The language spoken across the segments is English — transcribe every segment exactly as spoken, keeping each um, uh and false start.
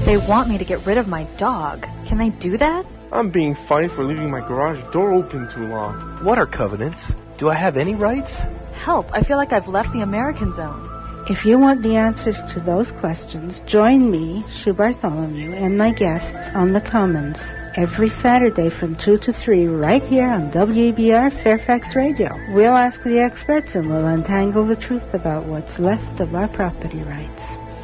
They want me to get rid of my dog. Can they do that? I'm being fined for leaving my garage door open too long. What are covenants? Do I have any rights? Help, I feel like I've left the American zone. If you want the answers to those questions, join me, Sue Bartholomew, and my guests on The Commons every Saturday from two to three right here on W E B R Fairfax Radio. We'll ask the experts and we'll untangle the truth about what's left of our property rights.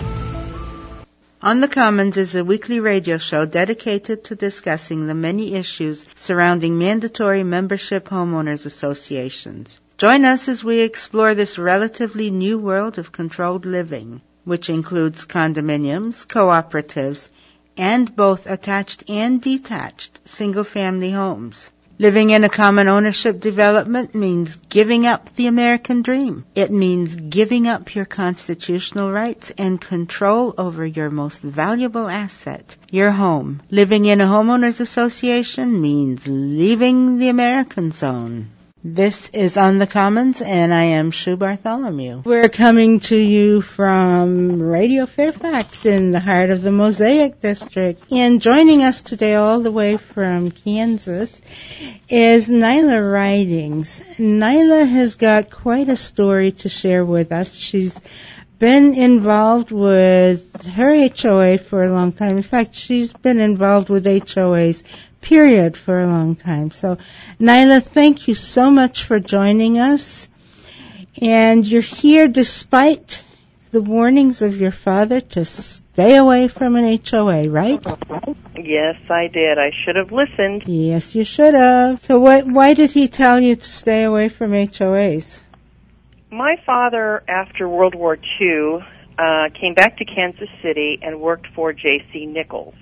On the Commons is a weekly radio show dedicated to discussing the many issues surrounding mandatory membership homeowners associations. Join us as we explore this relatively new world of controlled living, which includes condominiums, cooperatives, and both attached and detached single-family homes. Living in a common ownership development means giving up the American dream. It means giving up your constitutional rights and control over your most valuable asset, your home. Living in a homeowners association means leaving the American zone. This is On the Commons, and I am Sue Bartholomew. We're coming to you from Radio Fairfax in the heart of the Mosaic District. And joining us today all the way from Kansas is Nyla Ridings. Nyla has got quite a story to share with us. She's been involved with her H O A for a long time. In fact, she's been involved with H O As period for a long time. So, Nyla, thank you so much for joining us. And you're here despite the warnings of your father to stay away from an H O A, right? Yes, I did. I should have listened. Yes, you should have. So what, why did he tell you to stay away from H O As? My father, after World War Two, uh, came back to Kansas City and worked for J C Nichols.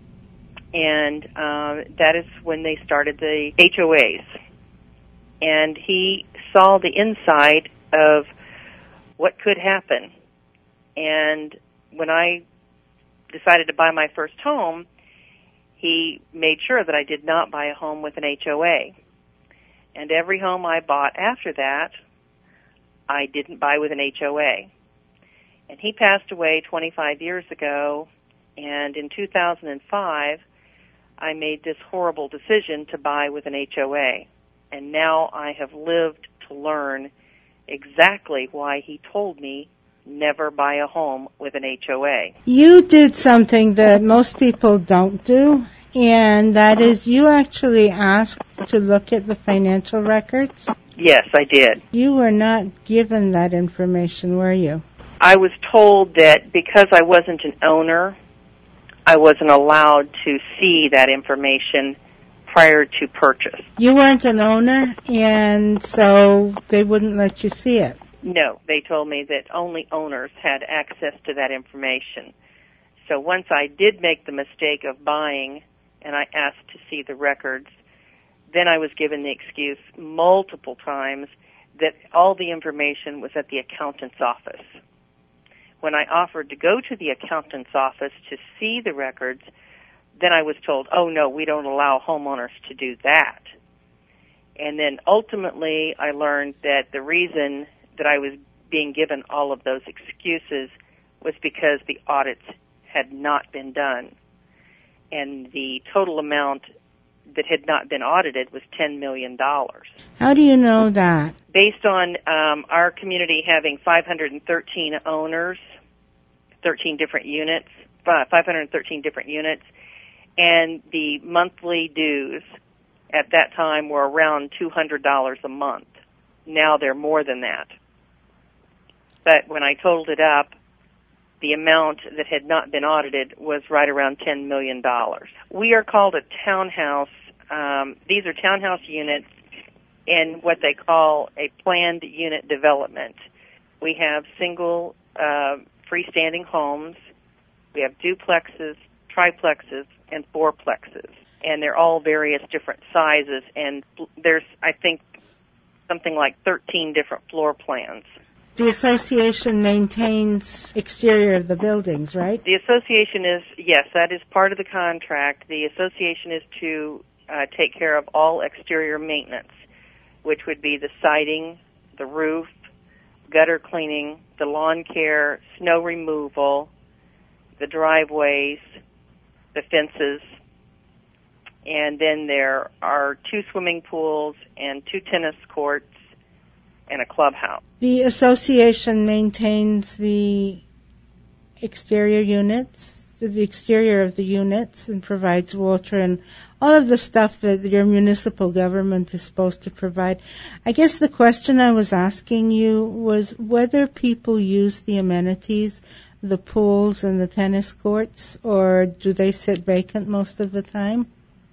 And uh, that is when they started the H O As. And he saw the inside of what could happen. And when I decided to buy my first home, he made sure that I did not buy a home with an H O A. And every home I bought after that, I didn't buy with an H O A. And he passed away twenty-five years ago, and in two thousand five, I made this horrible decision to buy with an H O A. And now I have lived to learn exactly why he told me never buy a home with an H O A. You did something that most people don't do, and that is you actually asked to look at the financial records. Yes, I did. You were not given that information, were you? I was told that because I wasn't an owner, I wasn't allowed to see that information prior to purchase. You weren't an owner, and so they wouldn't let you see it? No, they told me that only owners had access to that information. So once I did make the mistake of buying, and I asked to see the records, then I was given the excuse multiple times that all the information was at the accountant's office. When I offered to go to the accountant's office to see the records, then I was told, oh, no, we don't allow homeowners to do that. And then ultimately I learned that the reason that I was being given all of those excuses was because the audits had not been done. And the total amount that had not been audited was ten million dollars. How do you know that? Based on um, our community having five hundred thirteen owners, thirteen different units, five hundred thirteen different units, and the monthly dues at that time were around two hundred dollars a month. Now they're more than that. But when I totaled it up, the amount that had not been audited was right around ten million dollars. We are called a townhouse. Um, these are townhouse units in what they call a planned unit development. We have single uh, freestanding homes. We have duplexes, triplexes, and fourplexes. And they're all various different sizes. And there's, I think, something like thirteen different floor plans. The association maintains exterior of the buildings, right? The association is, yes, that is part of the contract. The association is to uh, take care of all exterior maintenance, which would be the siding, the roof, gutter cleaning, the lawn care, snow removal, the driveways, the fences, and then there are two swimming pools and two tennis courts and a clubhouse. The association maintains the exterior units, the exterior of the units, and provides water and all of the stuff that your municipal government is supposed to provide. I guess the question I was asking you was whether people use the amenities, the pools and the tennis courts, or do they sit vacant most of the time?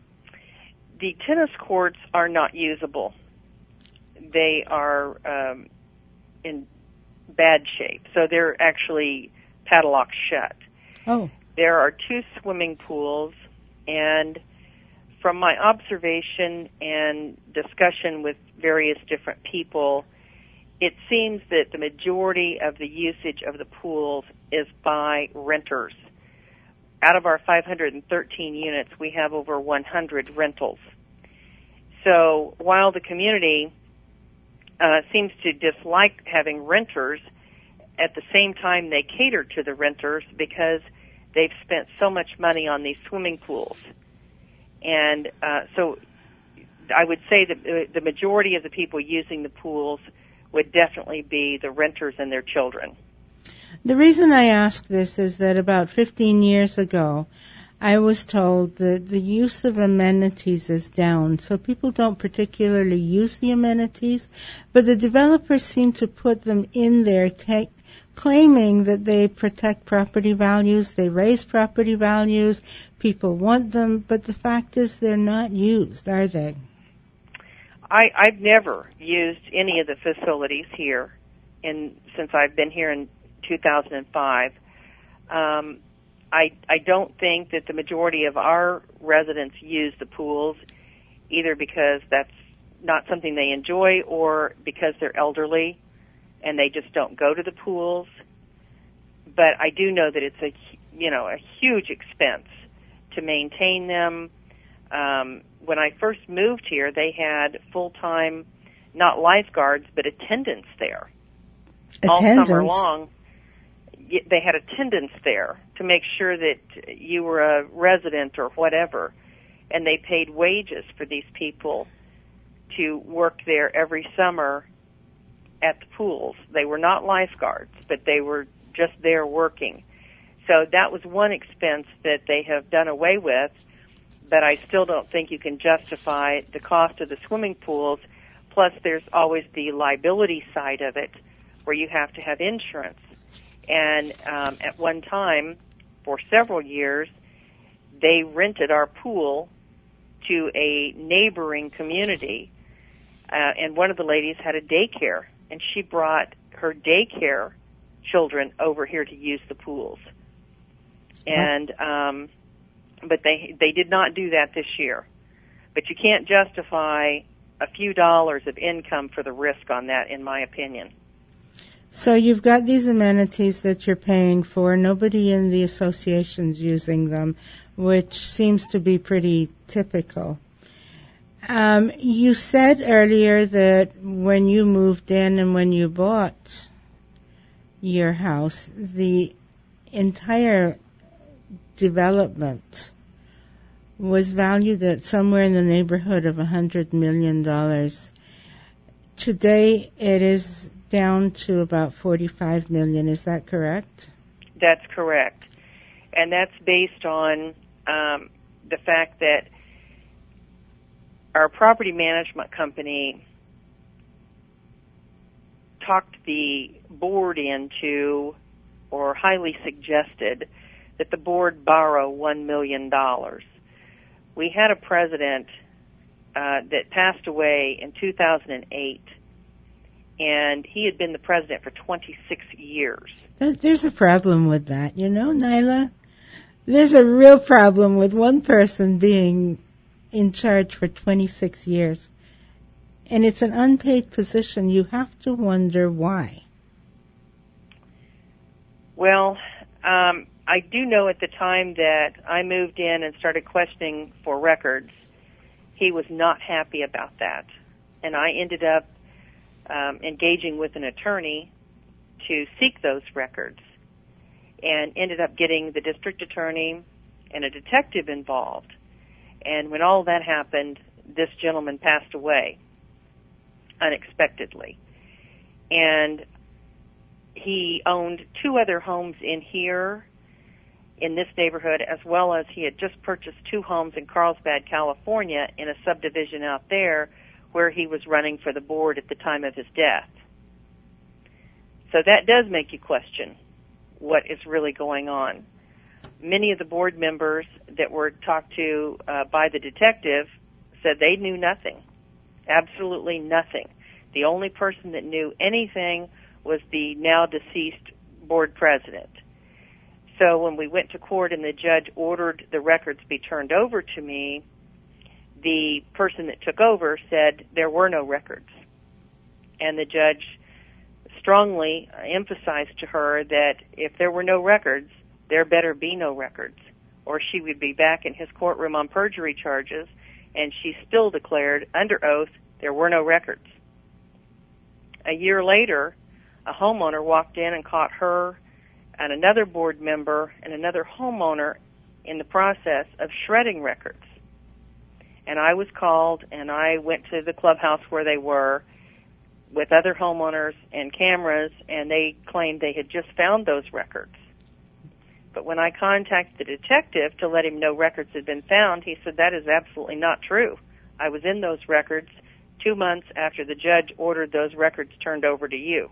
The tennis courts are not usable. They are um, in bad shape, so they're actually padlocked shut. Oh. There are two swimming pools, and from my observation and discussion with various different people, it seems that the majority of the usage of the pools is by renters. Out of our five hundred thirteen units, we have over one hundred rentals. So while the community uh, seems to dislike having renters, at the same time they cater to the renters because they've spent so much money on these swimming pools. And uh, so I would say that the majority of the people using the pools would definitely be the renters and their children. The reason I ask this is that about fifteen years ago, I was told that the use of amenities is down, so people don't particularly use the amenities, but the developers seem to put them in there, ta- claiming that they protect property values, they raise property values, people want them, but the fact is they're not used, are they? I, I've never used any of the facilities here in, since I've been here in two thousand five. Um, I, I don't think that the majority of our residents use the pools, either because that's not something they enjoy or because they're elderly and they just don't go to the pools. But I do know that it's a, you know, a huge expense to maintain them. Um, when I first moved here, they had full-time, not lifeguards, but attendants there. Attendants? All summer long, they had attendants there to make sure that you were a resident or whatever, and they paid wages for these people to work there every summer at the pools. They were not lifeguards, but they were just there working. So that was one expense that they have done away with, but I still don't think you can justify the cost of the swimming pools. Plus, there's always the liability side of it, where you have to have insurance. And um, at one time, for several years, they rented our pool to a neighboring community. Uh, and one of the ladies had a daycare, and she brought her daycare children over here to use the pools. And um, but they they did not do that this year. But you can't justify a few dollars of income for the risk on that, in my opinion. So you've got these amenities that you're paying for. Nobody in the association's using them, which seems to be pretty typical. Um, you said earlier that when you moved in and when you bought your house, the entire development was valued at somewhere in the neighborhood of one hundred million dollars. Today it is down to about forty-five million dollars. Is that correct? That's correct. And that's based on um, the fact that our property management company talked the board into, or highly suggested, that the board borrow one million dollars. We had a president uh, that passed away in two thousand eight, and he had been the president for twenty-six years. There's a problem with that, you know, Nyla? There's a real problem with one person being in charge for twenty-six years. And it's an unpaid position. You have to wonder why. Well, um, I do know at the time that I moved in and started questioning for records, he was not happy about that. And I ended up um, engaging with an attorney to seek those records, and ended up getting the district attorney and a detective involved. And when all that happened, this gentleman passed away unexpectedly. And he owned two other homes in here, in this neighborhood, as well as he had just purchased two homes in Carlsbad, California, in a subdivision out there where he was running for the board at the time of his death. So that does make you question what is really going on. Many of the board members that were talked to uh, by the detective said they knew nothing, absolutely nothing. The only person that knew anything was the now deceased board president. So when we went to court and the judge ordered the records be turned over to me, the person that took over said there were no records. And the judge strongly emphasized to her that if there were no records, there better be no records, or she would be back in his courtroom on perjury charges, and she still declared under oath there were no records. A year later, a homeowner walked in and caught her and another board member and another homeowner in the process of shredding records. And I was called, and I went to the clubhouse where they were with other homeowners and cameras, and they claimed they had just found those records. But when I contacted the detective to let him know records had been found, he said that is absolutely not true. I was in those records two months after the judge ordered those records turned over to you.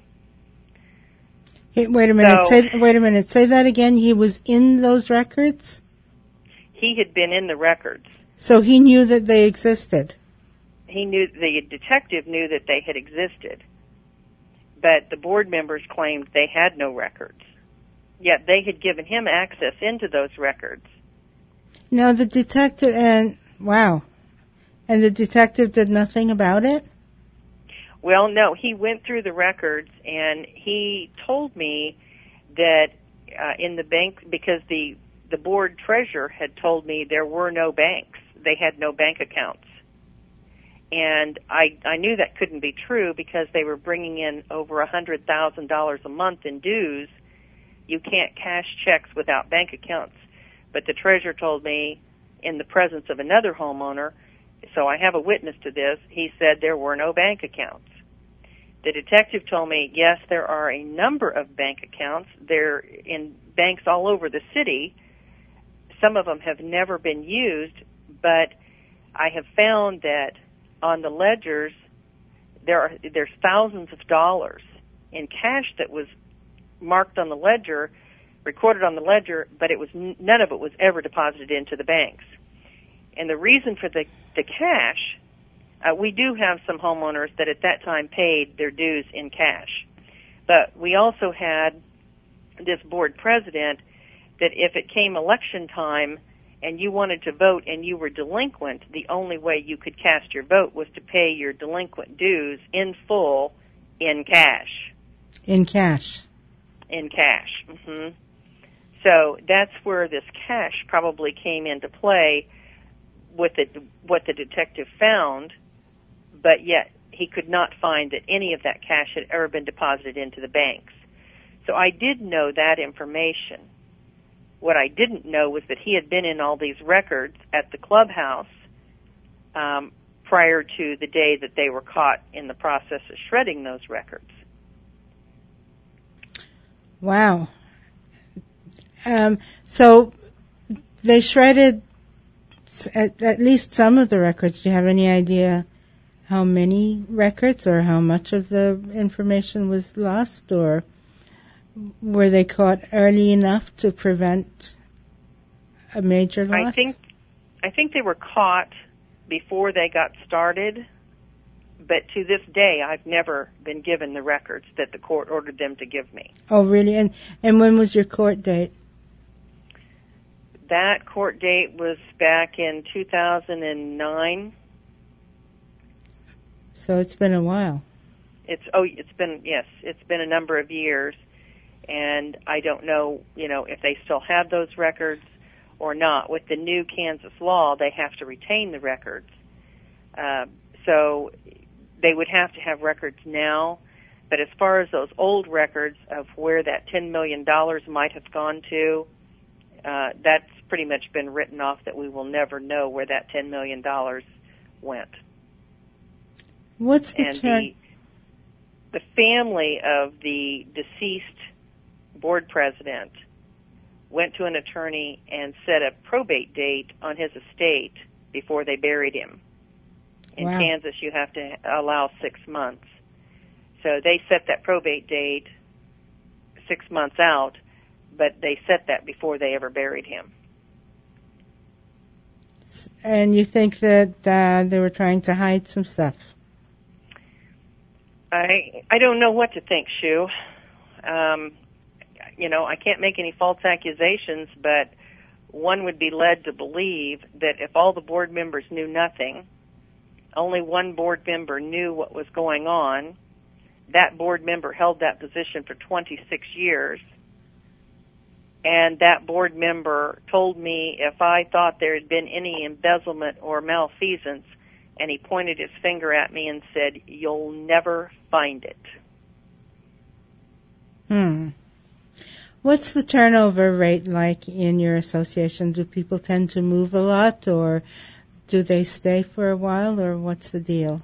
Hey, wait a minute. So, say, wait a minute. Say that again. He was in those records? He had been in the records. So he knew that they existed? He knew, the detective knew that they had existed, but the board members claimed they had no records. Yet they had given him access into those records. Now the detective, and wow, and the detective did nothing about it? Well, no, he went through the records, and he told me that uh, in the bank, because the, the board treasurer had told me there were no banks. They had no bank accounts. And I, I knew that couldn't be true because they were bringing in over one hundred thousand dollars a month in dues. You can't cash checks without bank accounts. But the treasurer told me in the presence of another homeowner, so I have a witness to this, he said there were no bank accounts. The detective told me, yes, there are a number of bank accounts. They're in banks all over the city. Some of them have never been used, but I have found that on the ledgers, there are there's thousands of dollars in cash that was marked on the ledger, recorded on the ledger, but it was none of it was ever deposited into the banks. And the reason for the the cash, uh, we do have some homeowners that at that time paid their dues in cash, but we also had this board president that if it came election time and you wanted to vote and you were delinquent, the only way you could cast your vote was to pay your delinquent dues in full in cash. In cash. In cash. Mm-hmm. So that's where this cash probably came into play with the, what the detective found, but yet he could not find that any of that cash had ever been deposited into the banks. So I did know that information. What I didn't know was that he had been in all these records at the clubhouse um, prior to the day that they were caught in the process of shredding those records. Wow. Um, so they shredded at, at least some of the records. Do you have any idea how many records or how much of the information was lost, or were they caught early enough to prevent a major loss? I think I think they were caught before they got started, but to this day I've never been given the records that the court ordered them to give me. Oh, really? And and when was your court date? That court date was back in two thousand nine. So it's been a while. It's oh, it's been yes, it's been a number of years. And I don't know, you know, if they still have those records or not. With the new Kansas law, they have to retain the records. Uh, so they would have to have records now. But as far as those old records of where that ten million dollars might have gone to, uh, that's pretty much been written off that we will never know where that ten million dollars went. What's the and turn? the, the family of the deceased board president went to an attorney and set a probate date on his estate before they buried him. In Wow. Kansas, you have to allow six months. So they set that probate date six months out, but they set that before they ever buried him. And you think that uh, they were trying to hide some stuff? I I don't know what to think, Shu. Um, you know, I can't make any false accusations, but one would be led to believe that if all the board members knew nothing, only one board member knew what was going on, that board member held that position for twenty-six years, and that board member told me if I thought there had been any embezzlement or malfeasance, and he pointed his finger at me and said, "You'll never find it." Hmm. What's the turnover rate like in your association? Do people tend to move a lot, or do they stay for a while, or what's the deal?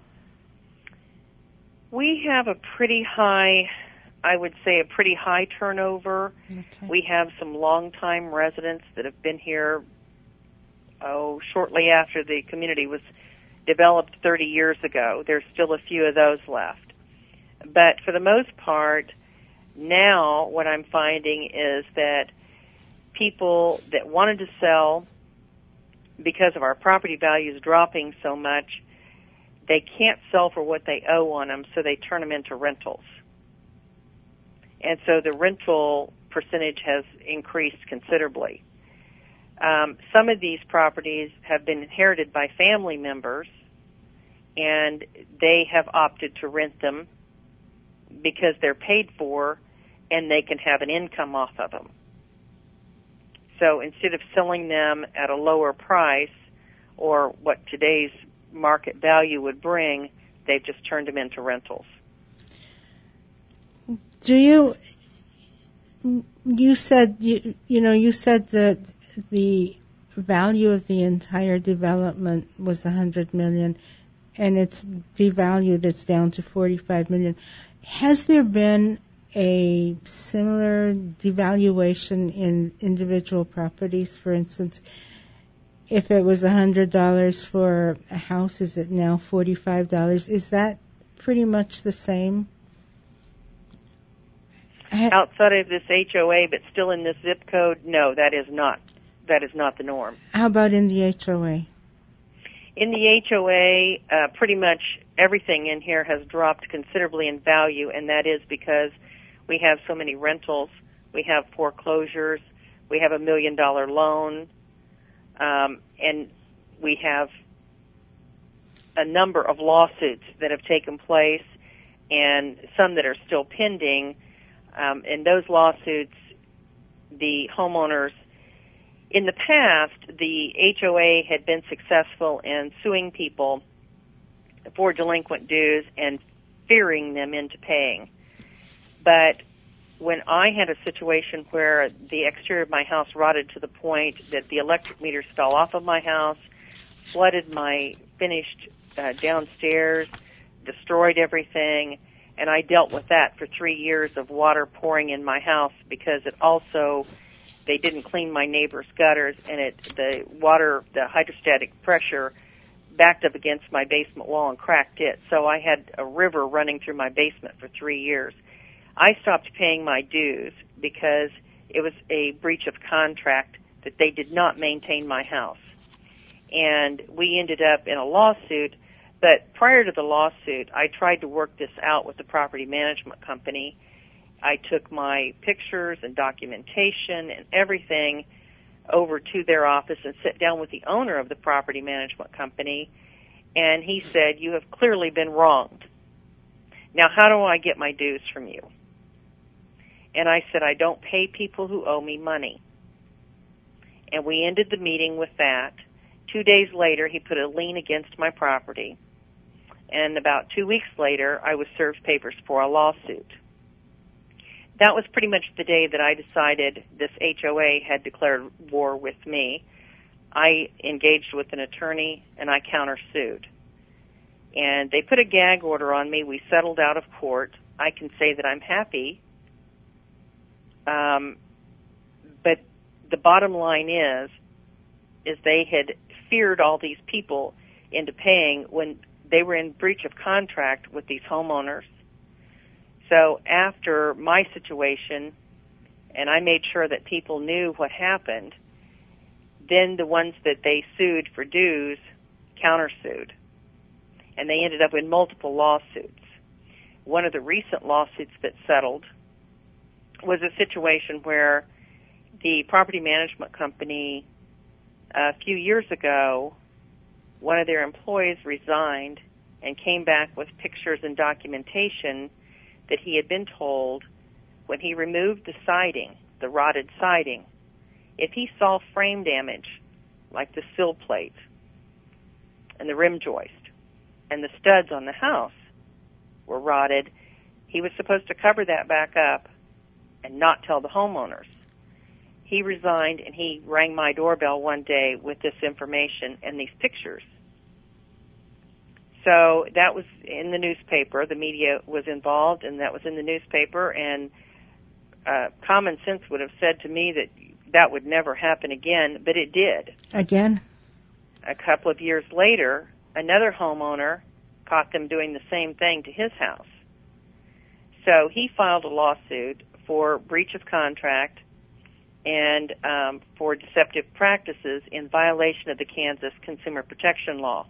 We have a pretty high, I would say a pretty high turnover. Okay. We have some longtime residents that have been here, oh, shortly after the community was developed thirty years ago. There's still a few of those left. But for the most part, now what I'm finding is that people that wanted to sell, because of our property values dropping so much, they can't sell for what they owe on them, so they turn them into rentals. And so the rental percentage has increased considerably. Um, some of these properties have been inherited by family members, and they have opted to rent them because they're paid for and they can have an income off of them. So instead of selling them at a lower price or what today's market value would bring, they've just turned them into rentals. Do you, you said, you, you know, you said that the value of the entire development was one hundred million dollars and it's devalued, it's down to forty-five million dollars. Has there been a similar devaluation in individual properties? For instance, if it was one hundred dollars for a house, is it now forty-five dollars? Is that pretty much the same? Outside of this H O A, but still in this zip code, no, that is not. That is not the norm. How about in the H O A? In the H O A, uh, pretty much everything in here has dropped considerably in value, and that is because we have so many rentals, we have foreclosures, we have a million dollar loan, um, and we have a number of lawsuits that have taken place and some that are still pending. Um, in those lawsuits, the homeowners, in the past, the H O A had been successful in suing people for delinquent dues and fearing them into paying. But when I had a situation where the exterior of my house rotted to the point that the electric meters fell off of my house, flooded my finished uh, downstairs, destroyed everything, and I dealt with that for three years of water pouring in my house because it also, they didn't clean my neighbor's gutters, and it the water, the hydrostatic pressure backed up against my basement wall and cracked it. So I had a river running through my basement for three years. I stopped paying my dues because it was a breach of contract that they did not maintain my house. And we ended up in a lawsuit, but prior to the lawsuit, I tried to work this out with the property management company. I took my pictures and documentation and everything over to their office and sat down with the owner of the property management company, and he said, "You have clearly been wronged. Now, how do I get my dues from you?" And I said, "I don't pay people who owe me money." And we ended the meeting with that. Two days later, he put a lien against my property. And about two weeks later, I was served papers for a lawsuit. that was pretty much the day that I decided this H O A had declared war with me. I engaged with an attorney, and I countersued. And they put a gag order on me. We settled out of court. I can say that I'm happy. Um, but the bottom line is, is they had feared all these people into paying when they were in breach of contract with these homeowners. So after my situation, and I made sure that people knew what happened, then the ones that they sued for dues countersued. And they ended up in multiple lawsuits. One of the recent lawsuits that settled was a situation where the property management company, a few years ago, one of their employees resigned and came back with pictures and documentation that he had been told when he removed the siding, the rotted siding, if he saw frame damage, like the sill plate and the rim joist and the studs on the house were rotted, he was supposed to cover that back up and not tell the homeowners. He resigned, and he rang my doorbell one day with this information and these pictures. So that was in the newspaper. The media was involved, and that was in the newspaper, and uh, common sense would have said to me that that would never happen again, but it did. Again? A couple of years later, another homeowner caught them doing the same thing to his house. So he filed a lawsuit for breach of contract and um, for deceptive practices in violation of the Kansas Consumer Protection Law.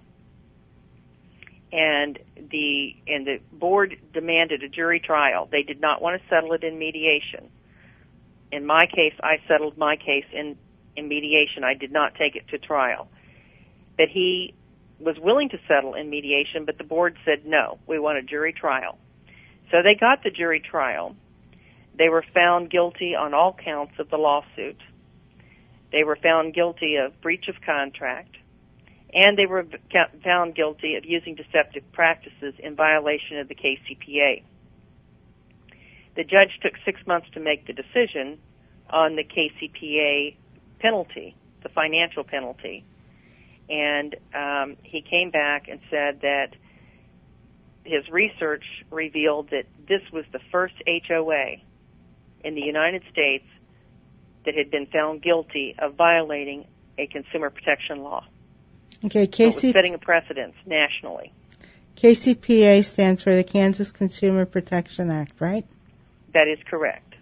And the and the board demanded a jury trial. They did not want to settle it in mediation. In my case, I settled my case in, in mediation. I did not take it to trial. But he was willing to settle in mediation, but the board said, no, we want a jury trial. So they got the jury trial. They were found guilty on all counts of the lawsuit. They were found guilty of breach of contract, and they were found guilty of using deceptive practices in violation of the K C P A. The judge took six months to make the decision on the K C P A penalty, the financial penalty, and um, he came back and said that his research revealed that this was the first H O A in the United States that had been found guilty of violating a consumer protection law. Okay, K C P A. So it was setting a precedence nationally. K C P A stands for the Kansas Consumer Protection Act, right? That is correct.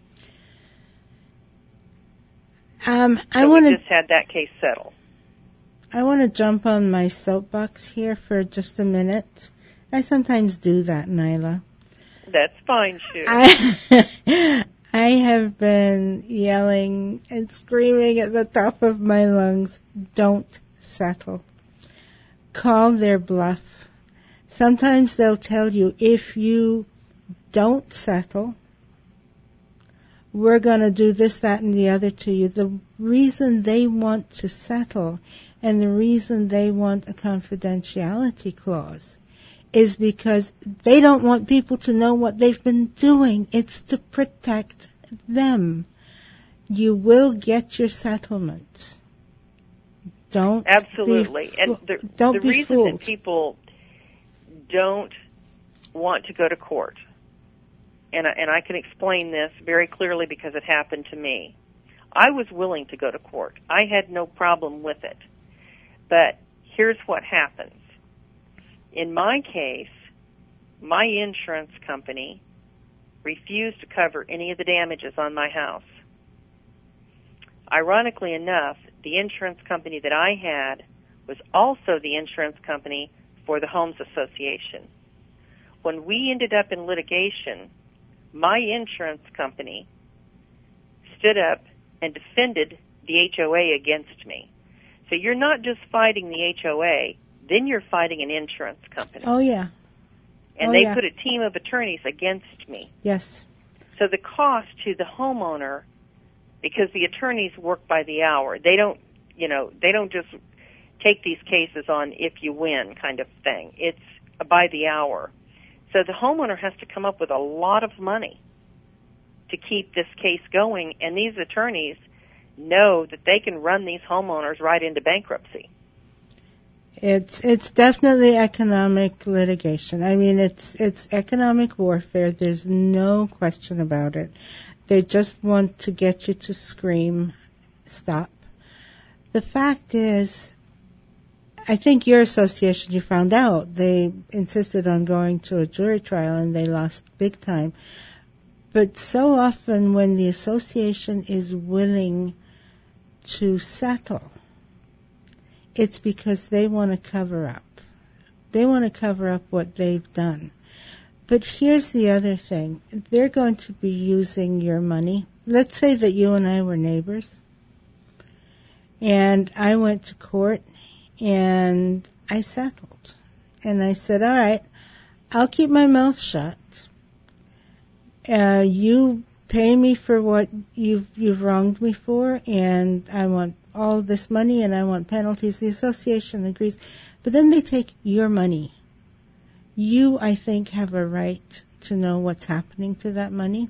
Um, so I want we to just had that case settle. I want to jump on my soapbox here for just a minute. I sometimes do that, Nyla. That's fine, Sue. I, I have been yelling and screaming at the top of my lungs, don't settle. Call their bluff. Sometimes they'll tell you, if you don't settle, we're going to do this, that, and the other to you. The reason they want to settle and the reason they want a confidentiality clause is because they don't want people to know what they've been doing. It's to protect them. You will get your settlement. Don't Absolutely. Be, and the, don't the be reason fooled. that people don't want to go to court, and I, and I can explain this very clearly because it happened to me. I was willing to go to court. I had no problem with it. But here's what happens. In my case, my insurance company refused to cover any of the damages on my house. Ironically enough, the insurance company that I had was also the insurance company for the Homes Association. When we ended up in litigation, my insurance company stood up and defended the H O A against me. So you're not just fighting the H O A, then you're fighting an insurance company. Oh, yeah. And oh, they yeah. put a team of attorneys against me. Yes. So the cost to the homeowner, because the attorneys work by the hour, they don't, you know, they don't just take these cases on if you win kind of thing. It's by the hour. So the homeowner has to come up with a lot of money to keep this case going, and these attorneys know that they can run these homeowners right into bankruptcy. It's it's definitely economic litigation. I mean, it's it's economic warfare. There's no question about it. They just want to get you to scream, stop. The fact is, I think your association, you found out, they insisted on going to a jury trial and they lost big time. But so often when the association is willing to settle, it's because they want to cover up. They want to cover up what they've done. But here's the other thing. They're going to be using your money. Let's say that you and I were neighbors, and I went to court, and I settled. And I said, all right, I'll keep my mouth shut. Uh, you pay me for what you've, you've wronged me for, and I want all this money, and I want penalties. The association agrees. But then they take your money. You, I think, have a right to know what's happening to that money.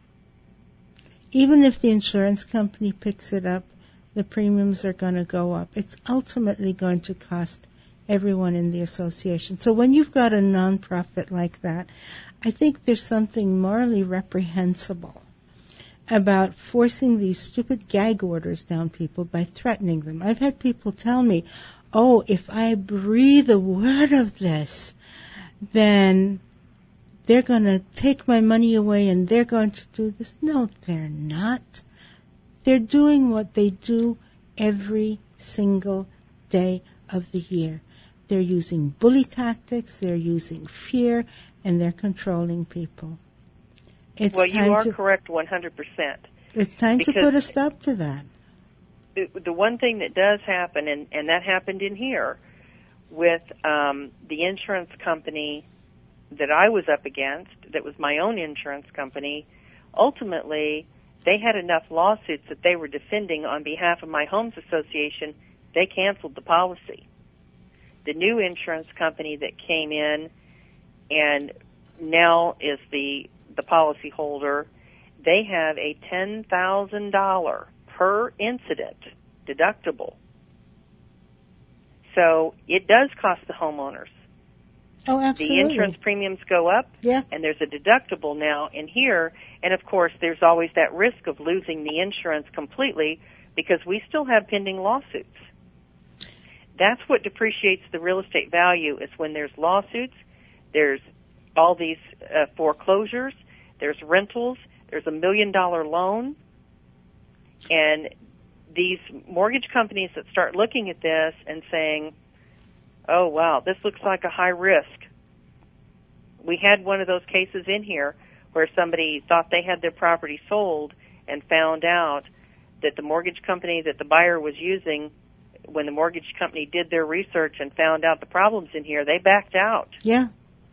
Even if the insurance company picks it up, the premiums are going to go up. It's ultimately going to cost everyone in the association. So when you've got a nonprofit like that, I think there's something morally reprehensible about forcing these stupid gag orders down people by threatening them. I've had people tell me, oh, if I breathe a word of this, then they're going to take my money away and they're going to do this. No, they're not. They're doing what they do every single day of the year. They're using bully tactics, they're using fear, and they're controlling people. It's well, you are to, correct one hundred percent. It's time to put a stop to that. The, the one thing that does happen, and, and that happened in here, with um, the insurance company that I was up against, that was my own insurance company, ultimately they had enough lawsuits that they were defending on behalf of my homes association. They canceled the policy. The new insurance company that came in and now is the the policy holder, they have a ten thousand dollars per incident deductible. So it does cost the homeowners. Oh, absolutely. The insurance premiums go up, yeah. And there's a deductible now in here, and of course there's always that risk of losing the insurance completely because we still have pending lawsuits. That's what depreciates the real estate value, is when there's lawsuits, there's all these uh, foreclosures, there's rentals, there's a million dollar loan, and these mortgage companies that start looking at this and saying, oh, wow, this looks like a high risk. We had one of those cases in here where somebody thought they had their property sold and found out that the mortgage company that the buyer was using, when the mortgage company did their research and found out the problems in here, they backed out. Yeah.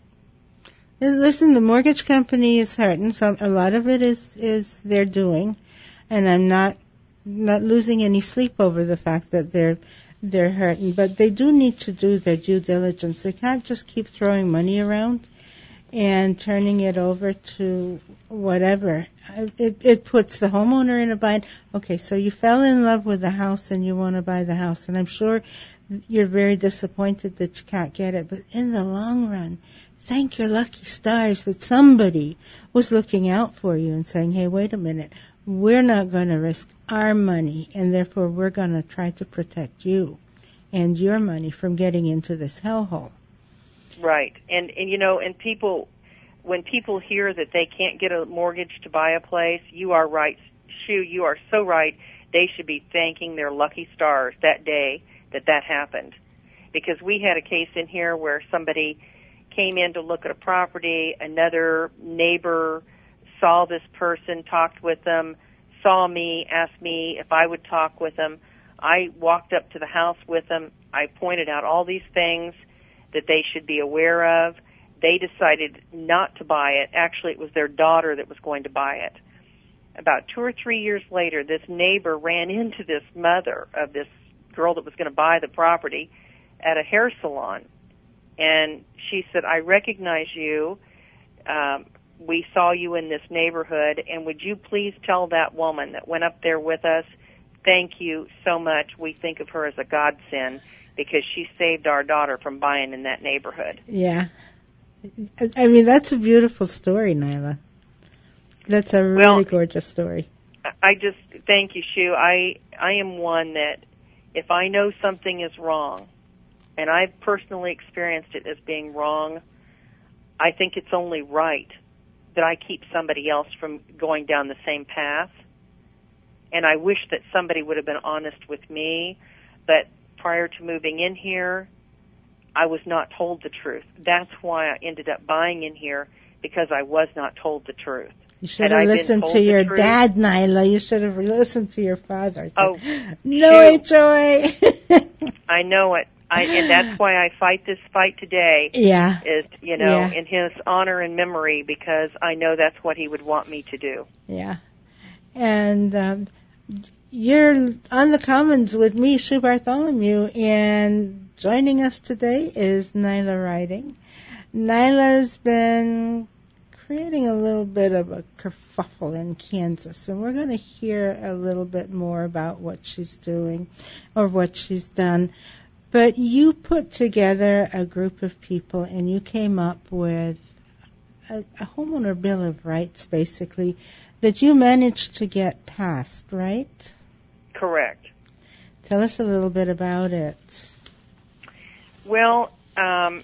Listen, the mortgage company is hurting. Some, a lot of it is, is their doing, and I'm not not losing any sleep over the fact that they're they're hurting. But they do need to do their due diligence. They can't just keep throwing money around and turning it over to whatever. It, it puts the homeowner in a bind. Okay, so you fell in love with the house and you want to buy the house, and I'm sure you're very disappointed that you can't get it. But in the long run, thank your lucky stars that somebody was looking out for you and saying, hey, wait a minute, we're not going to risk our money, and therefore we're going to try to protect you and your money from getting into this hellhole. Right. And, and you know, and people, when people hear that they can't get a mortgage to buy a place, you are right. Shue, you are so right. They should be thanking their lucky stars that day that that happened. Because we had a case in here where somebody came in to look at a property, another neighbor saw this person, talked with them, saw me, asked me if I would talk with them. I walked up to the house with them. I pointed out all these things that they should be aware of. They decided not to buy it. Actually, it was their daughter that was going to buy it. About two or three years later, this neighbor ran into this mother of this girl that was going to buy the property at a hair salon. And she said, I recognize you. Um, we saw you in this neighborhood, and would you please tell that woman that went up there with us, thank you so much. We think of her as a godsend because she saved our daughter from buying in that neighborhood. Yeah. I mean, that's a beautiful story, Nyla. That's a really well, gorgeous story. I just, thank you, Shu. I, I am one that if I know something is wrong, and I've personally experienced it as being wrong, I think it's only right that I keep somebody else from going down the same path. And I wish that somebody would have been honest with me, but prior to moving in here, I was not told the truth. That's why I ended up buying in here, because I was not told the truth. You should have listened to your truth, dad, Nyla. You should have listened to your father. Oh, no, H O A. I know it. I, and that's why I fight this fight today. Yeah. Is, you know, yeah. in his honor and memory, because I know that's what he would want me to do. Yeah. And um, you're on the Commons with me, Shu Bartholomew, and joining us today is Nyla Riding. Nyla's been creating a little bit of a kerfuffle in Kansas, and we're going to hear a little bit more about what she's doing or what she's done. But you put together a group of people, and you came up with a, a homeowner bill of rights, basically, that you managed to get passed, right? Correct. Tell us a little bit about it. Well, um,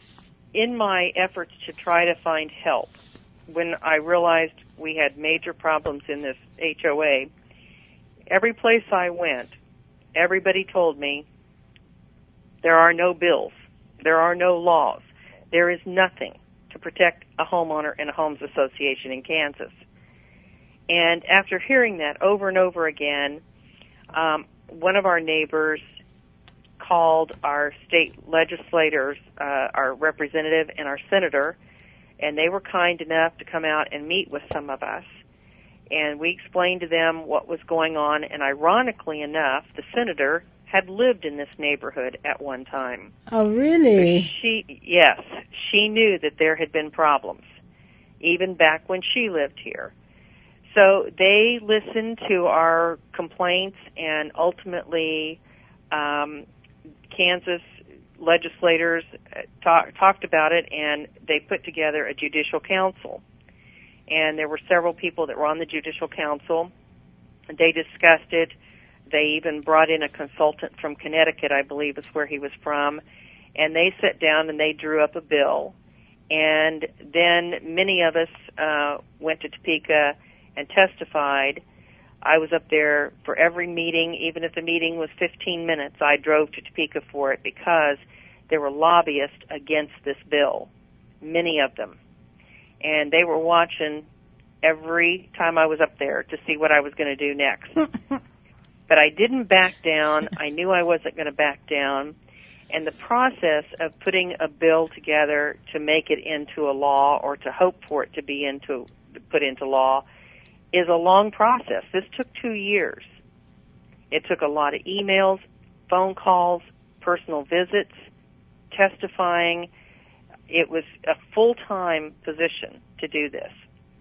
in my efforts to try to find help, when I realized we had major problems in this H O A, every place I went, everybody told me, there are no bills. There are no laws. There is nothing to protect a homeowner in a homes association in Kansas. And after hearing that over and over again, um, one of our neighbors called our state legislators, uh, our representative and our senator, and they were kind enough to come out and meet with some of us. And we explained to them what was going on, and ironically enough, the senator had lived in this neighborhood at one time. Oh, really? She, yes, she knew that there had been problems, even back when she lived here. So they listened to our complaints, and ultimately um, Kansas legislators talk, talked about it, and they put together a judicial council. And there were several people that were on the judicial council. They discussed it. They even brought in a consultant from Connecticut, I believe is where he was from, and they sat down and they drew up a bill. And then many of us uh, went to Topeka and testified. I was up there for every meeting, even if the meeting was fifteen minutes. I drove to Topeka for it because there were lobbyists against this bill, many of them. And they were watching every time I was up there to see what I was going to do next. But I didn't back down. I knew I wasn't going to back down. And the process of putting a bill together to make it into a law, or to hope for it to be into put into law, is a long process. This took two years. It took a lot of emails, phone calls, personal visits, testifying. It was a full-time position to do this,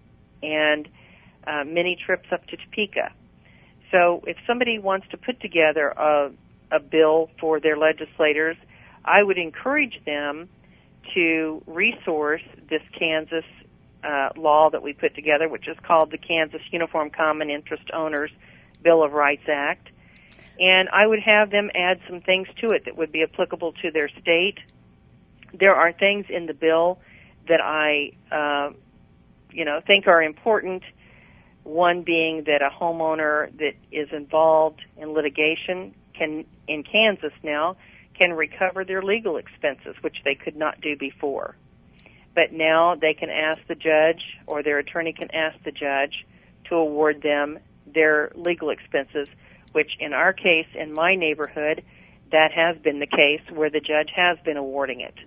and uh, many trips up to Topeka. So if somebody wants to put together a, a bill for their legislators, I would encourage them to resource this Kansas uh, law that we put together, which is called the Kansas Uniform Common Interest Owners Bill of Rights Act. And I would have them add some things to it that would be applicable to their state. There are things in the bill that I, uh, you know, think are important. One being that a homeowner that is involved in litigation can, in Kansas now, can recover their legal expenses, which they could not do before. But now they can ask the judge, or their attorney can ask the judge to award them their legal expenses, which in our case, in my neighborhood, that has been the case where the judge has been awarding it.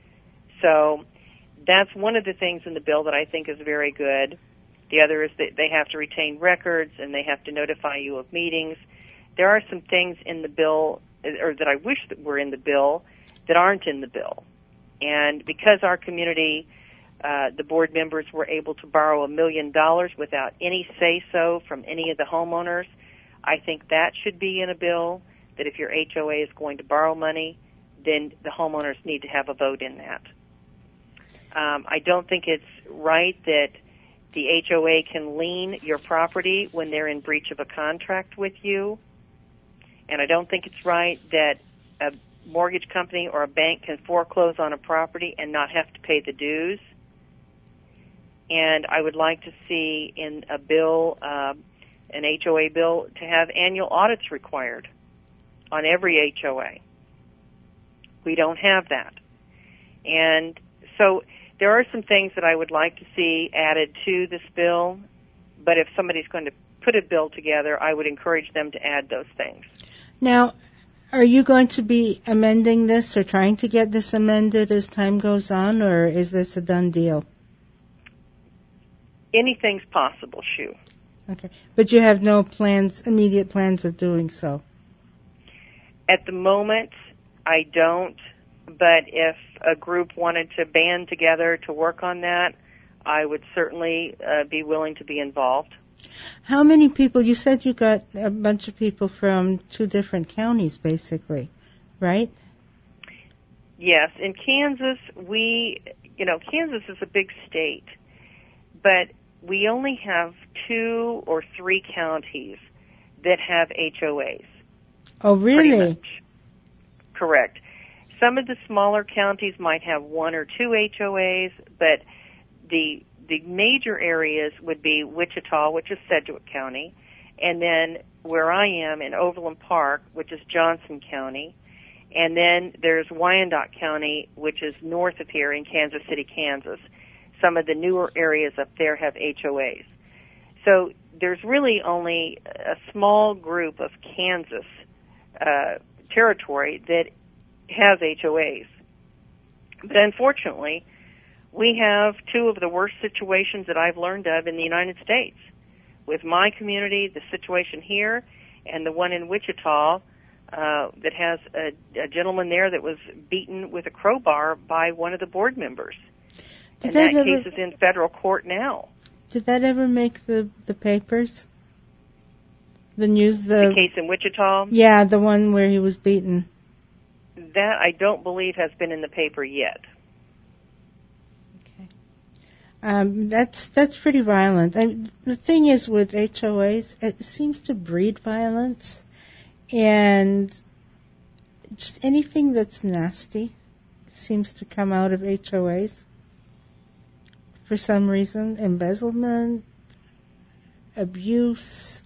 So that's one of the things in the bill that I think is very good. The other is that they have to retain records and they have to notify you of meetings. There are some things in the bill, or that I wish that were in the bill, that aren't in the bill. And because our community Uh, the board members were able to borrow a million dollars without any say-so from any of the homeowners. I think that should be in a bill, that if your H O A is going to borrow money, then the homeowners need to have a vote in that. Um, I don't think it's right that the H O A can lien your property when they're in breach of a contract with you. And I don't think it's right that a mortgage company or a bank can foreclose on a property and not have to pay the dues. And I would like to see in a bill, uh, an H O A bill, to have annual audits required on every H O A. We don't have that. And so there are some things that I would like to see added to this bill, but if somebody's going to put a bill together, I would encourage them to add those things. Now, are you going to be amending this or trying to get this amended as time goes on, or is this a done deal? Anything's possible, Shu. Okay. But you have no plans, immediate plans of doing so? At the moment, I don't, but if a group wanted to band together to work on that, I would certainly uh, be willing to be involved. How many people, you said you got a bunch of people from two different counties, basically, right? Yes. In Kansas, we, you know, Kansas is a big state, but we only have two or three counties that have H O As. Oh, really? Correct. Some of the smaller counties might have one or two H O As, but the the major areas would be Wichita, which is Sedgwick County, and then where I am in Overland Park, which is Johnson County, and then there's Wyandotte County, which is north of here in Kansas City, Kansas. Some of the newer areas up there have H O As. So there's really only a small group of Kansas uh, territory that has H O As. But unfortunately, we have two of the worst situations that I've learned of in the United States. With my community, the situation here, and the one in Wichita uh, that has a, a gentleman there that was beaten with a crowbar by one of the board members. Did and that, that case ever, is in federal court now. Did that ever make the, the papers? The news? The, the case in Wichita? Yeah, the one where he was beaten. That I don't believe has been in the paper yet. Okay. Um, that's that's pretty violent. I mean, the thing is with H O As, it seems to breed violence, and just anything that's nasty seems to come out of H O As. For some reason, embezzlement, abuse,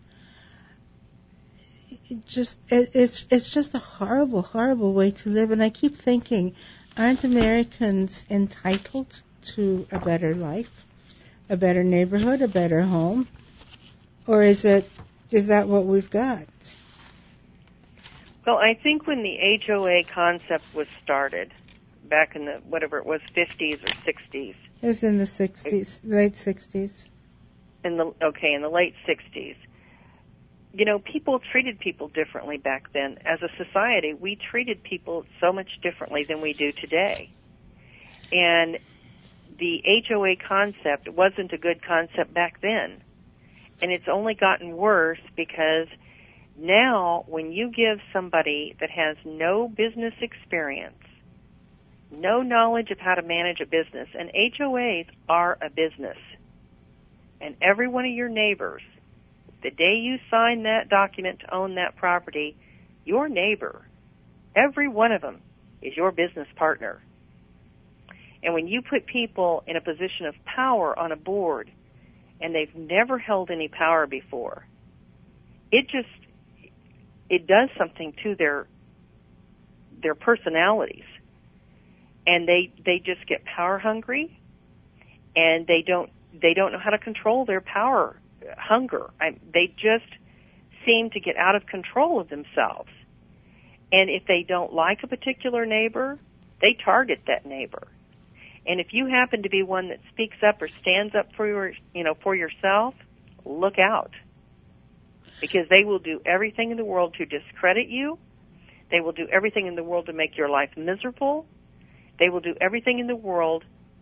it just it, it's it's just a horrible, horrible way to live. And I keep thinking, aren't Americans entitled to a better life, a better neighborhood, a better home? Or is it is that what we've got? Well, I think when the H O A concept was started, back in the whatever it was, fifties or sixties. It was in the sixties, late sixties. In the okay, in the late sixties. You know, people treated people differently back then. As a society, we treated people so much differently than we do today. And the H O A concept wasn't a good concept back then. And it's only gotten worse because now when you give somebody that has no business experience, no knowledge of how to manage a business, and H O As are a business. And every one of your neighbors, the day you sign that document to own that property, your neighbor, every one of them, is your business partner. And when you put people in a position of power on a board, and they've never held any power before, it just, it does something to their, their personalities. And they, they just get power hungry, and they don't they don't know how to control their power hunger. I, they just seem to get out of control of themselves. And if they don't like a particular neighbor, they target that neighbor. And if you happen to be one that speaks up or stands up for your, you know, for yourself, look out, because they will do everything in the world to discredit you. They will do everything in the world to make your life miserable. They will do everything in the world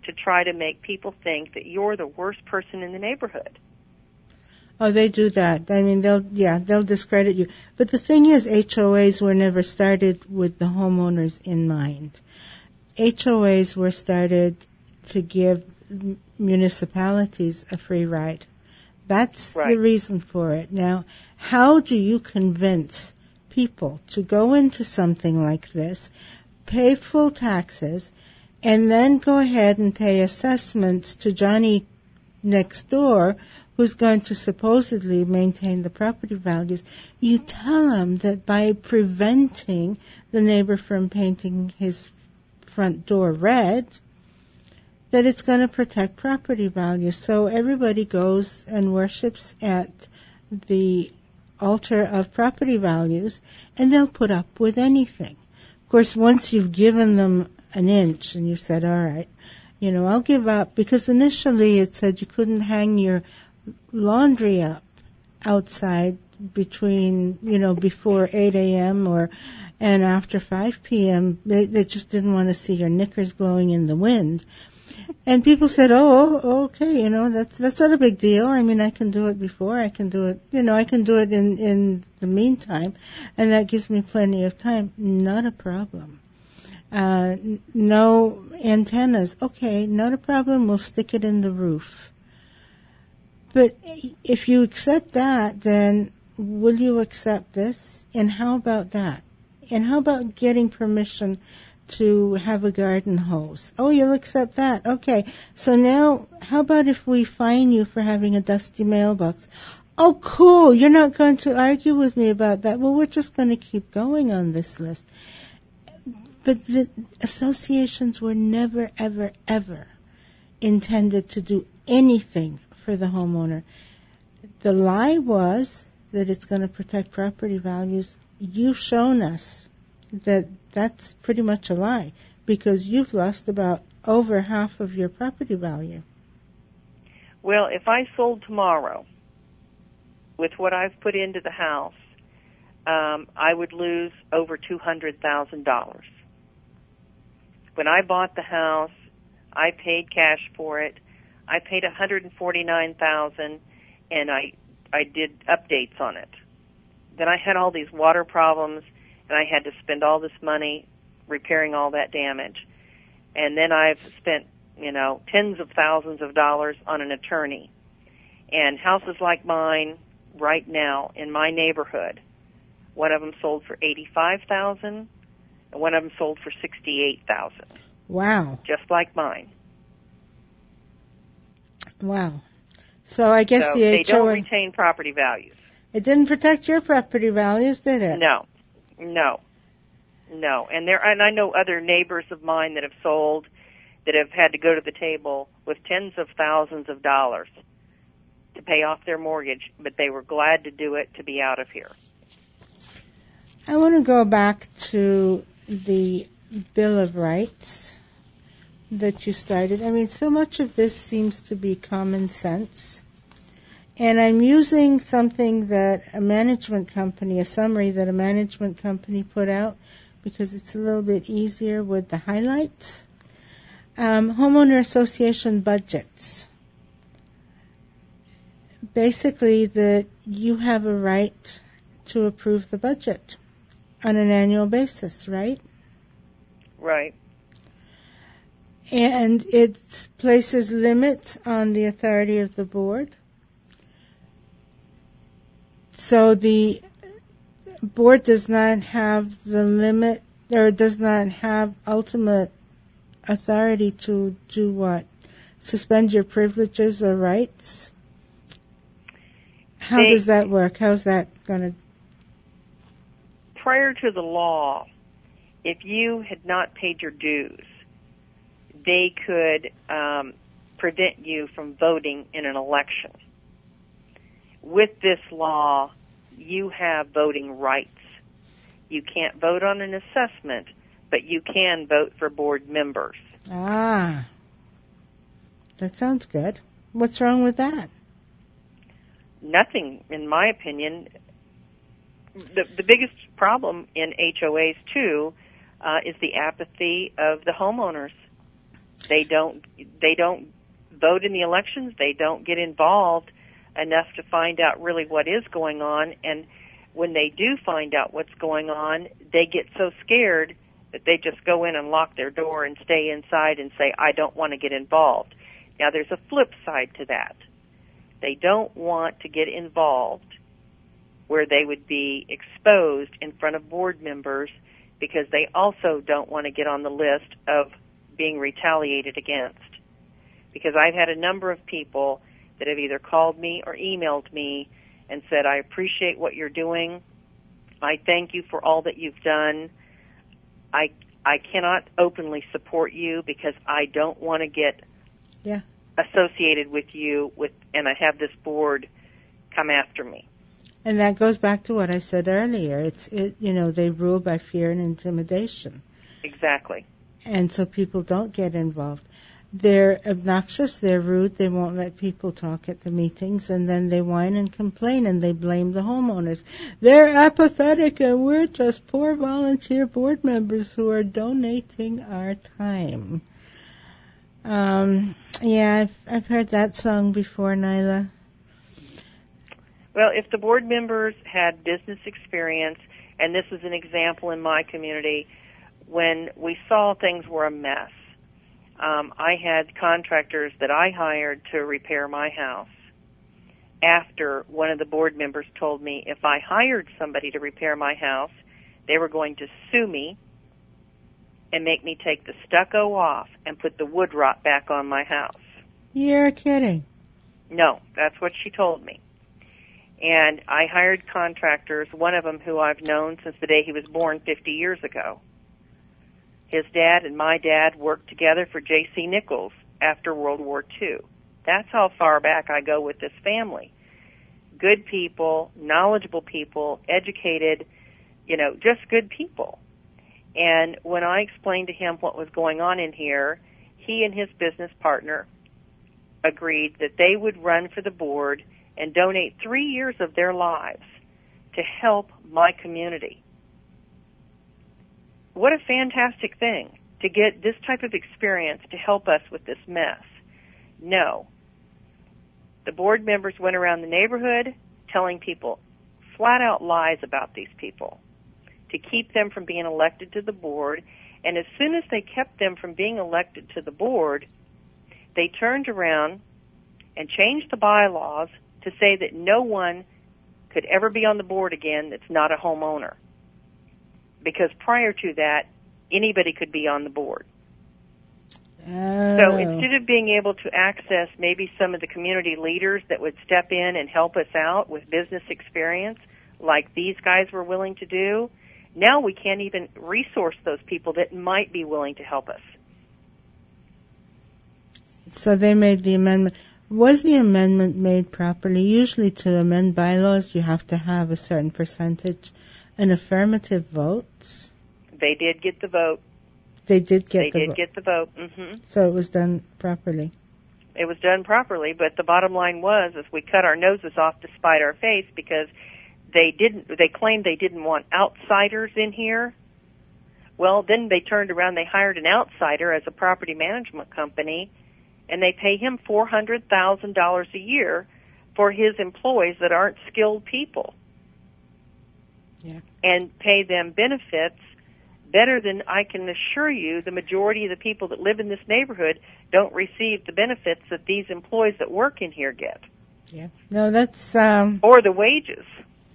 to try to make people think that you're the worst person in the neighborhood. Oh, they do that. I mean, they'll, yeah, they'll discredit you. But the thing is, H O As were never started with the homeowners in mind. H O As were started to give municipalities a free ride. That's right. the reason for it. Now, how do you convince people to go into something like this, pay full taxes, and then go ahead and pay assessments to Johnny next door, who's going to supposedly maintain the property values? You tell them that by preventing the neighbor from painting his front door red, that it's going to protect property values. So everybody goes and worships at the altar of property values, and they'll put up with anything. Of course, once you've given them an inch and you've said, all right, you know, I'll give up, because initially it said you couldn't hang your laundry up outside between, you know, before eight a.m. or and after five p.m. They, they just didn't want to see your knickers blowing in the wind. And people said, oh, okay, you know, that's that's not a big deal. I mean, I can do it before. I can do it, you know, I can do it in, in the meantime, and that gives me plenty of time. Not a problem. Uh, no antennas. Okay, not a problem. We'll stick it in the roof. But if you accept that, then will you accept this? And how about that? And how about getting permission to have a garden hose? Oh, you'll accept that. Okay. So now, how about if we fine you for having a dusty mailbox? Oh, cool. You're not going to argue with me about that. Well, we're just going to keep going on this list. But the associations were never, ever, ever intended to do anything for the homeowner. The lie was that it's going to protect property values. You've shown us that that's pretty much a lie, because you've lost about over half of your property value. Well, if I sold tomorrow with what I've put into the house, um, I would lose over two hundred thousand dollars. When I bought the house, I paid cash for it. I paid one hundred forty-nine thousand dollars, and I I did updates on it. Then I had all these water problems, and I had to spend all this money repairing all that damage. And then I've spent, you know, tens of thousands of dollars on an attorney. And houses like mine right now in my neighborhood, one of them sold for eighty-five thousand dollars, and one of them sold for sixty-eight thousand dollars. Wow. Just like mine. Wow. So I guess so the they H O A... don't retain property values. It didn't protect your property values, did it? No. No. No. And there, and I know other neighbors of mine that have sold that have had to go to the table with tens of thousands of dollars to pay off their mortgage, but they were glad to do it to be out of here. I want to go back to the Bill of Rights that you started. I mean, so much of this seems to be common sense. And I'm using something that a management company, a summary that a management company put out, because it's a little bit easier with the highlights. Um, homeowner association budgets. Basically, that you have a right to approve the budget on an annual basis, right? Right. And it places limits on the authority of the board. So the board does not have the limit, or does not have ultimate authority to do what? Suspend your privileges or rights? How they, does that work? How's that going to... Prior to the law, if you had not paid your dues, they could um, prevent you from voting in an election. With this law, you have voting rights. You can't vote on an assessment, but you can vote for board members. Ah, that sounds good. What's wrong with that? Nothing, in my opinion. The, the biggest problem in H O As, too, uh, is the apathy of the homeowners. They don't, they don't vote in the elections. They don't get involved enough to find out really what is going on. And when they do find out what's going on, they get so scared that they just go in and lock their door and stay inside and say, I don't want to get involved. Now, there's a flip side to that. They don't want to get involved where they would be exposed in front of board members because they also don't want to get on the list of being retaliated against. Because I've had a number of people that have either called me or emailed me and said, I appreciate what you're doing. I thank you for all that you've done. I I cannot openly support you because I don't want to get yeah. associated with you with, and I have this board come after me. And that goes back to what I said earlier. It's it, you know, they rule by fear and intimidation. Exactly. And so people don't get involved. They're obnoxious, they're rude, they won't let people talk at the meetings, and then they whine and complain and they blame the homeowners. They're apathetic and we're just poor volunteer board members who are donating our time. Um, yeah, I've, I've heard that song before, Nyla. Well, if the board members had business experience, and this is an example in my community, when we saw things were a mess, Um, I had contractors that I hired to repair my house after one of the board members told me if I hired somebody to repair my house, they were going to sue me and make me take the stucco off and put the wood rot back on my house. You're kidding. No, that's what she told me. And I hired contractors, one of them who I've known since the day he was born fifty years ago. His dad and my dad worked together for J C Nichols after World War Two. That's how far back I go with this family. Good people, knowledgeable people, educated, you know, just good people. And when I explained to him what was going on in here, he and his business partner agreed that they would run for the board and donate three years of their lives to help my community. What a fantastic thing to get this type of experience to help us with this mess. No. The board members went around the neighborhood telling people flat-out lies about these people to keep them from being elected to the board, and as soon as they kept them from being elected to the board, they turned around and changed the bylaws to say that no one could ever be on the board again that's not a homeowner. Because prior to that, anybody could be on the board. Oh. So instead of being able to access maybe some of the community leaders that would step in and help us out with business experience, like these guys were willing to do, now we can't even resource those people that might be willing to help us. So they made the amendment. Was the amendment made properly? Usually to amend bylaws, you have to have a certain percentage and affirmative votes. They did get the vote. They did get they the did vote. get the vote. Mm-hmm. So it was done properly. It was done properly, but the bottom line was, is we cut our noses off to spite our face because they didn't. They claimed they didn't want outsiders in here. Well, then they turned around. They hired an outsider as a property management company, and they pay him four hundred thousand dollars a year for his employees that aren't skilled people. Yeah. And pay them benefits better than, I can assure you, the majority of the people that live in this neighborhood don't receive the benefits that these employees that work in here get. Yeah. No, that's... Um, or the wages.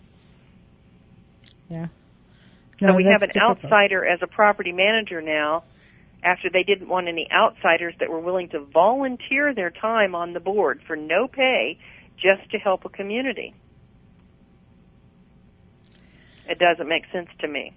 Yeah. No, so we have an difficult. outsider as a property manager now, after they didn't want any outsiders that were willing to volunteer their time on the board for no pay just to help a community. It doesn't make sense to me.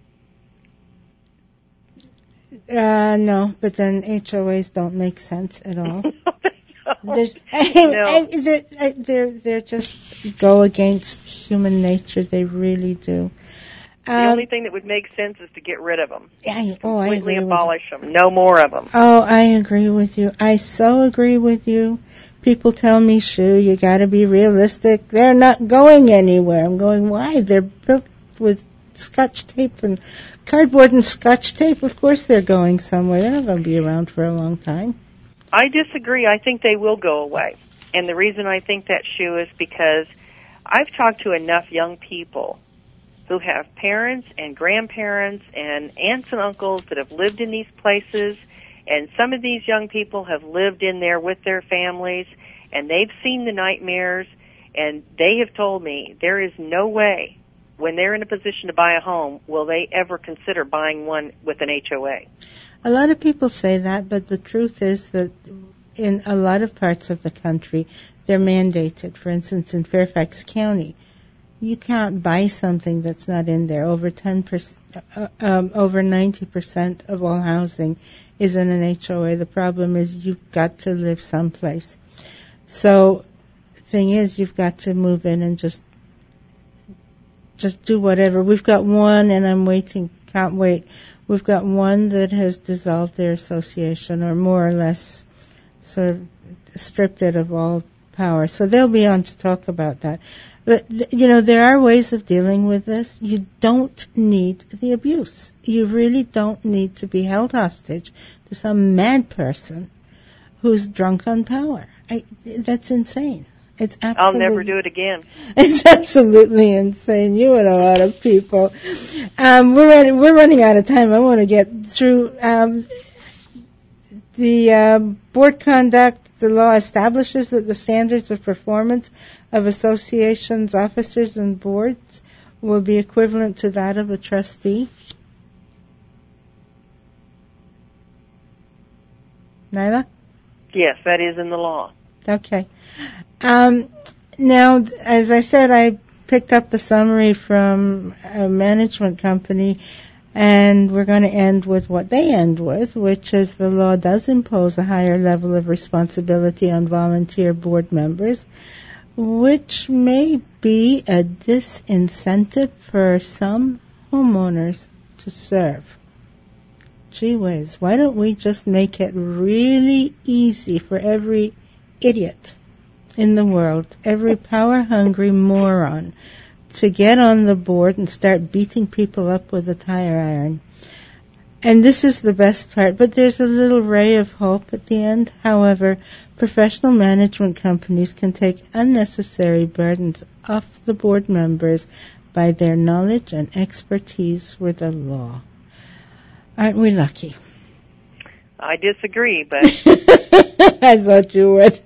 Uh, no, but then H O As don't make sense at all. no. There's, no. they're, they're, they're just go against human nature. They really do. The um, only thing that would make sense is to get rid of them. Yeah, oh, I completely agree abolish with them. No more of them. Oh, I agree with you. I so agree with you. People tell me, Shoo, you got to be realistic. They're not going anywhere. I'm going, why? They're built with scotch tape and cardboard and scotch tape, of course they're going somewhere. They're not going to be around for a long time. I disagree. I think they will go away. And the reason I think that, Sue, is because I've talked to enough young people who have parents and grandparents and aunts and uncles that have lived in these places, and some of these young people have lived in there with their families, and they've seen the nightmares, and they have told me there is no way, when they're in a position to buy a home, will they ever consider buying one with an H O A. A lot of people say that, but the truth is that in a lot of parts of the country, they're mandated. For instance, in Fairfax County, you can't buy something that's not in there. Over ten percent, uh, um, over ninety percent of all housing is in an H O A. The problem is you've got to live someplace. So, the thing is, you've got to move in and just, just do whatever. We've got one, and I'm waiting, can't wait. We've got one that has dissolved their association, or more or less sort of stripped it of all power. So they'll be on to talk about that. But, you know, there are ways of dealing with this. You don't need the abuse. You really don't need to be held hostage to some mad person who's drunk on power. I, that's insane. It's absolutely, I'll never do it again. It's absolutely insane. You and a lot of people. Um, we're running, we're running out of time. I want to get through. Um, the uh, board conduct, the law establishes that the standards of performance of associations, officers, and boards will be equivalent to that of a trustee. Nyla? Yes, that is in the law. Okay. Um, now, as I said, I picked up the summary from a management company, and we're going to end with what they end with, which is the law does impose a higher level of responsibility on volunteer board members, which may be a disincentive for some homeowners to serve. Gee whiz, why don't we just make it really easy for every idiot in the world, every power-hungry moron, to get on the board and start beating people up with a tire iron. And this is the best part, but there's a little ray of hope at the end. However, professional management companies can take unnecessary burdens off the board members by their knowledge and expertise with the law. Aren't we lucky? I disagree, but I thought you would.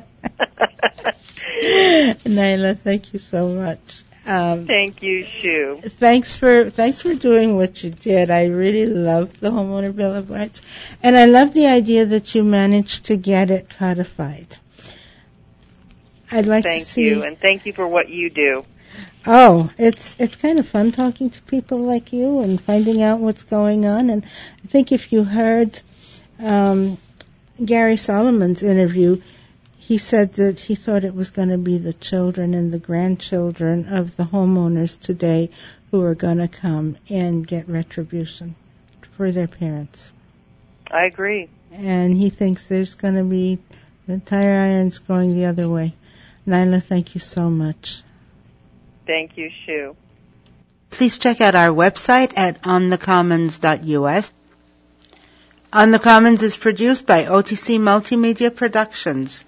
Nyla, thank you so much. Um, thank you, Sue. Thanks for thanks for doing what you did. I really love the Homeowner Bill of Rights, and I love the idea that you managed to get it codified. I'd like thank to see. you, and thank you for what you do. Oh, it's it's kind of fun talking to people like you and finding out what's going on. And I think if you heard um, Gary Solomon's interview, he said that he thought it was going to be the children and the grandchildren of the homeowners today who are going to come and get retribution for their parents. I agree. And he thinks there's going to be the tire irons going the other way. Nyla, thank you so much. Thank you, Sue. Please check out our website at on the commons dot u s. On the Commons is produced by O T C Multimedia Productions.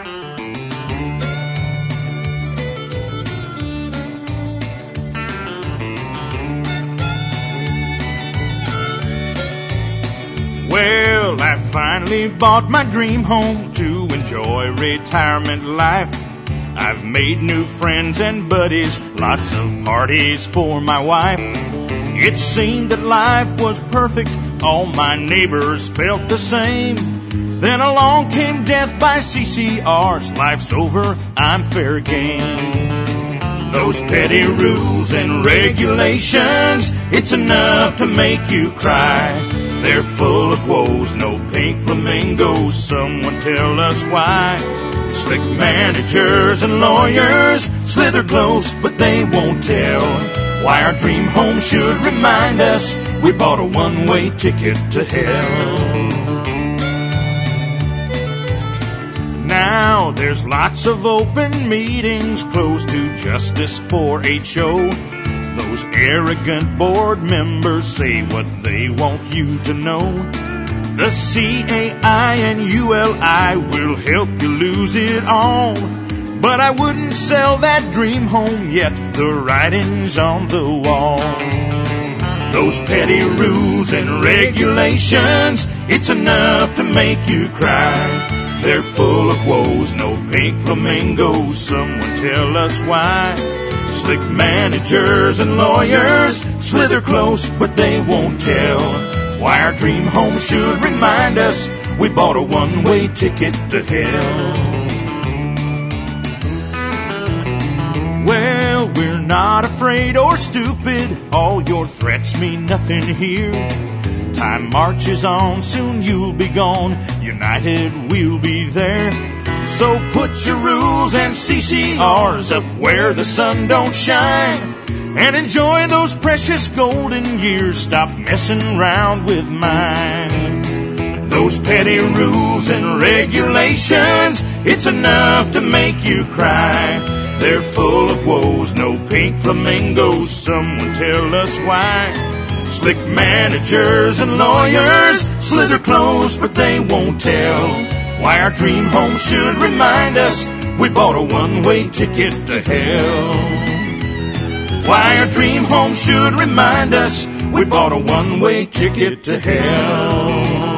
Well, I finally bought my dream home to enjoy retirement life. I've made new friends and buddies, lots of parties for my wife. It seemed that life was perfect, all my neighbors felt the same. Then along came death by C C Rs, life's over, I'm fair game. Those petty rules and regulations, it's enough to make you cry. They're full of woes, no pink flamingos, someone tell us why. Slick managers and lawyers slither close, but they won't tell why our dream home should remind us we bought a one-way ticket to hell. Now there's lots of open meetings close to Justice four H O. Those arrogant board members say what they want you to know. The C A I and U L I will help you lose it all. But I wouldn't sell that dream home yet, the writing's on the wall. Those petty rules and regulations, it's enough to make you cry. They're full of woes, no pink flamingos, someone tell us why. Slick managers and lawyers slither close, but they won't tell why our dream home should remind us we bought a one-way ticket to hell. Well, we're not afraid or stupid, all your threats mean nothing here. Time marches on, soon you'll be gone, united we'll be there. So put your rules and C C Rs up where the sun don't shine, and enjoy those precious golden years, stop messing around with mine. Those petty rules and regulations, it's enough to make you cry. They're full of woes, no pink flamingos, someone tell us why. Slick managers and lawyers slither close, but they won't tell why our dream home should remind us we bought a one-way ticket to hell. Why our dream home should remind us we bought a one-way ticket to hell.